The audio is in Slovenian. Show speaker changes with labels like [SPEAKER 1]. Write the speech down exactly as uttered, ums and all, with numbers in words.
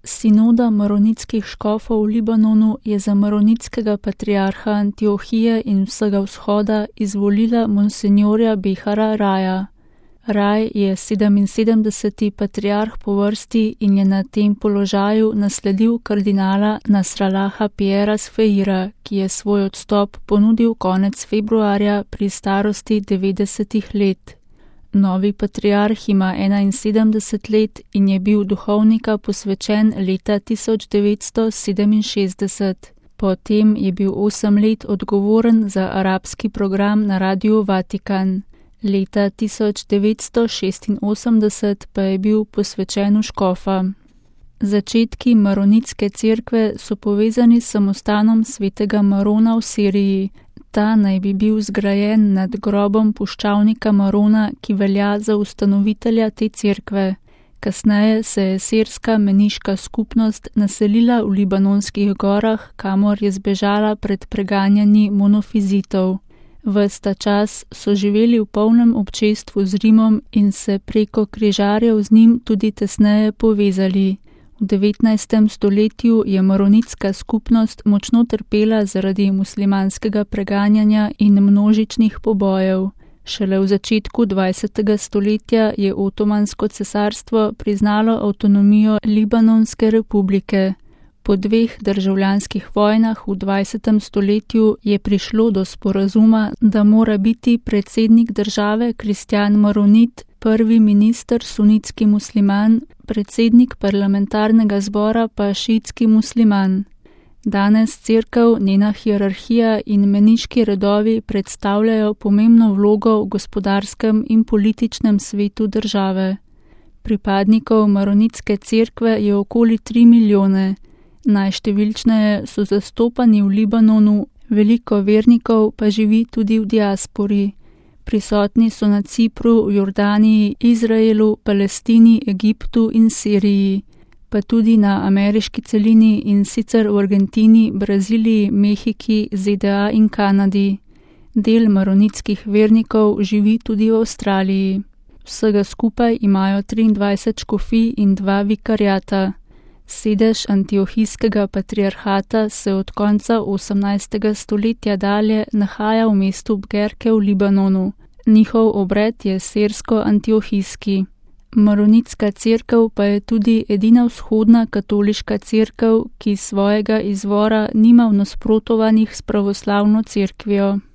[SPEAKER 1] Sinoda maronitskih škofov v Libanonu je za maronitskega patriarha Antiohije in vsega vzhoda izvolila monsinjorja Behara Raja. Raj je sedeminsedemdeseti patriarh po vrsti in je na tem položaju nasledil kardinala Nasralaha Piera Sfeira, ki je svoj odstop ponudil konec februarja pri starosti devetdesetih let. Novi patriarh ima enainsedemdeset let in je bil duhovnika posvečen leta tisoč devetsto sedeminšestdeset. Potem je bil osem let odgovoren za arabski program na Radiu Vatikan. Leta tisoč devetsto šestinosemdeset pa je bil posvečen v škofa. Začetki maronitske cerkve so povezani s samostanom svetega Marona v Siriji. Ta naj bi bil zgrajen nad grobom puščavnika Marona, ki velja za ustanovitelja te cerkve. Kasneje se je sirska meniška skupnost naselila v libanonskih gorah, kamor je zbežala pred preganjanji monofizitov. Ves ta čas so živeli v polnem občestvu z Rimom in se preko križarjev z njim tudi tesneje povezali. V devetnajstem stoletju je maronitska skupnost močno trpela zaradi muslimanskega preganjanja in množičnih pobojev. Šele v začetku dvajsetega stoletja je Otomansko cesarstvo priznalo avtonomijo Libanonske republike. Po dveh državljanskih vojnah v dvajsetem stoletju je prišlo do sporazuma, da mora biti predsednik države kristjan maronit, prvi minister sunitski musliman, predsednik parlamentarnega zbora pa šiitski musliman. Danes cerkev, njena hierarhija in meniški redovi predstavljajo pomembno vlogo v gospodarskem in političnem svetu države. Pripadnikov maronitske cerkve je okoli tri milijone. Najštevilčneje so zastopani v Libanonu, veliko vernikov pa živi tudi v diaspori. Prisotni so na Cipru, Jordaniji, Izraelu, Palestini, Egiptu in Siriji, pa tudi na ameriški celini in sicer v Argentini, Braziliji, Mehiki, Z D A in Kanadi. Del maronitskih vernikov živi tudi v Avstraliji. Vsega skupaj imajo triindvajset škofij in dva vikarjata. Sedež antiohijskega patriarhata se od konca osemnajstega stoletja dalje nahaja v mestu Bgerke v Libanonu. Njihov obred je sirsko-antiohijski. Maronitska cerkev pa je tudi edina vzhodna katoliška cerkev, ki svojega izvora nima v nasprotovanjih s pravoslavno cerkvijo.